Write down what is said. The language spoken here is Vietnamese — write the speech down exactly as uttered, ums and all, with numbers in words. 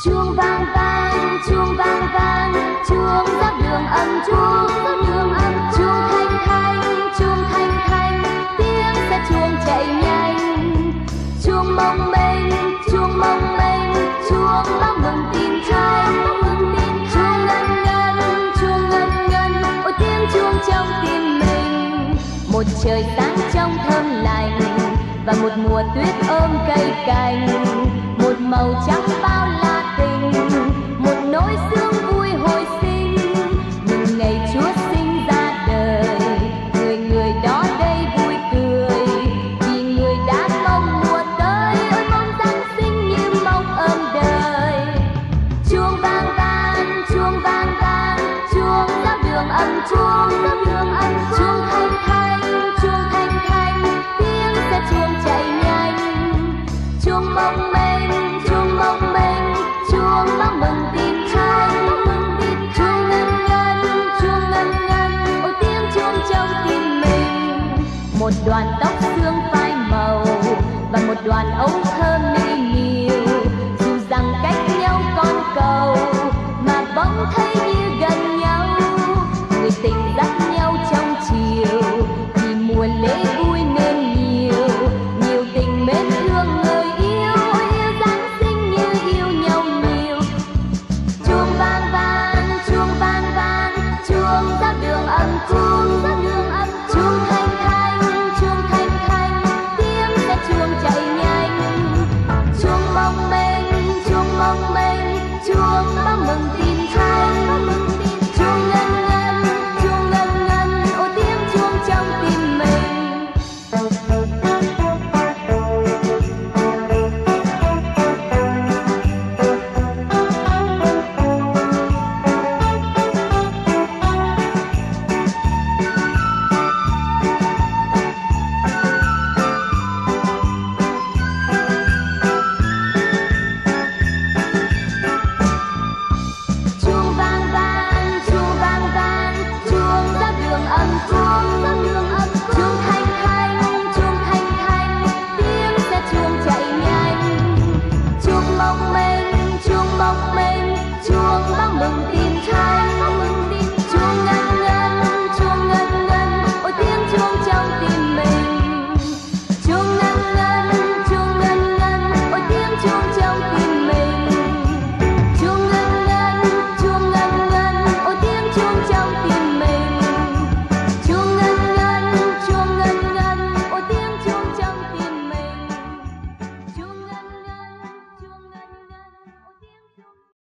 Chuông vang vang, chuông vang vang, chuông giáo đường ấm chuông, giáo đường ấm chuông thanh thanh, chuông thanh thanh, tiếng xe chuông chạy nhanh. Chuông mong mênh, chuông mong mênh, chuông báo mừng tin tranh, báo mừng tin chuông ngân ngân, chuông ngân ngân, ôi tiếng chuông trong tim mình. Một trời sáng trong thơm lành và một mùa tuyết ôm cây cành, một màu trắng bao la tình, một nỗi sương vui hồi sinh. Mừng ngày Chúa sinh ra đời, người người đó đây vui cười, vì người đã mong mùa tới, ôi mong Giáng sinh như mong ơn đời. Chuông vang vang, chuông vang vang, chuông giáo đường ấm chuông, giáo đường ấm chuông thanh thanh, chuông thanh thanh, tiếng xe chuông chạy nhanh. Chuông mong mênh, chuông mong mênh, chuông báo mừng tin tranh, báo mừng tin chuông ngân ngân, chuông ngân ngân, ôi tiếng chuông trong tim mình. Một đoàn tóc